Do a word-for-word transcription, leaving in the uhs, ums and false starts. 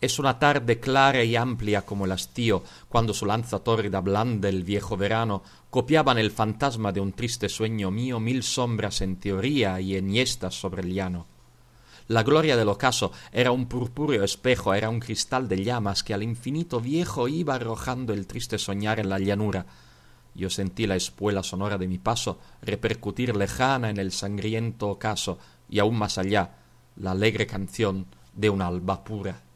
Es una tarde clara y amplia como el hastío, cuando su lanza tórrida blande el viejo verano copiaban el fantasma de un triste sueño mío mil sombras en teoría y enhiestas sobre el llano. La gloria del ocaso era un purpúreo espejo, era un cristal de llamas que al infinito viejo iba arrojando el triste soñar en la llanura. Yo sentí la espuela sonora de mi paso repercutir lejana en el sangriento ocaso y aún más allá la alegre canción de un alba pura.